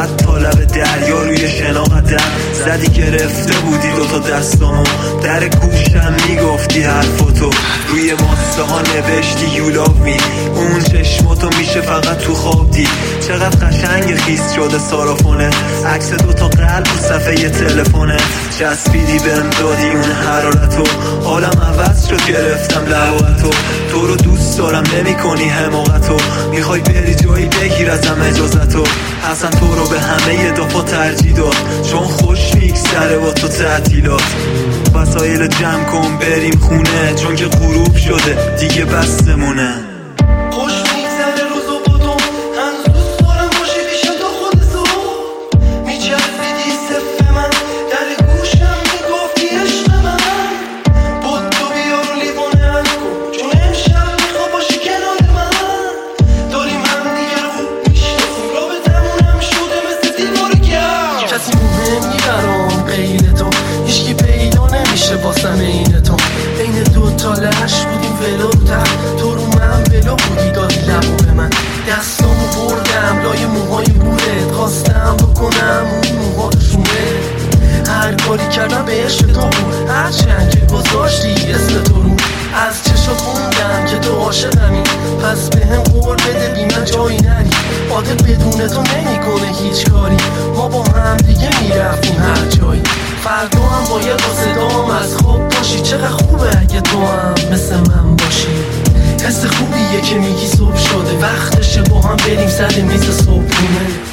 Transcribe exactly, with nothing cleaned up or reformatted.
راحت تا لب دریا روی شناقتم زدی گرفته بودی دوتا دستامو در گوشم میگفتی حرفاتو روی ماسه ها نوشتی you love me اون چشماتو میشه فقط تو خواب دید چقدر قشنگ خیس شده سارافونه عکس دوتا قلب و صفحه تلفونه چسبیدی بهم دادی اون حرارتو حالم عوض شد گرفتم لباتو تو رو دوست دارم نمی کنی حماقتو میخوای بری جایی بگیر ازم اجازتو اصلا تو رو به همه دفعه ترجیح داد چون خوش میگذره با تو تعطیلات وسایل جمع کن بریم خونه چون که غروب شده دیگه بسمونه خوش میگذره روزو با تو هنوز دوست دارم باشی پیش تو خودتو میچرخیدی صف من در گوشم میگفتی عشق من بود تو بیا رو لیوانه حل کن چون امشب میخوا باشی کنار من داریم هم دیگه رو خوب میشناسیم رابطمون هم شده مثل دیوار گرم کسی مهم نی برام غیر تو هیچکی پیدا نمیشه واسم این تو بین دو تا لش بودیم ولو تر تو رو من ولو بودی دادی لبو به من دستامو بردم لای موهای بورت خواستم بکنم اون موها رو شونه هر کاری کردم به عشق تو بود هر چند که گذاشتی اسم تو رو از چشات خوندم که تو عاشقمی پس به هم قول بده بی من جایی نری عادل بدون تو نمی کنه هیچ کاری ما با هم دیگه میرفتیم هر جایی فردا هم باید با صدام از خواب باشی چقدر خوبه اگه تو هم مثل من باشی حس خوبیه که میگی صبح شده وقتشه با هم بریم سر میز صبحونه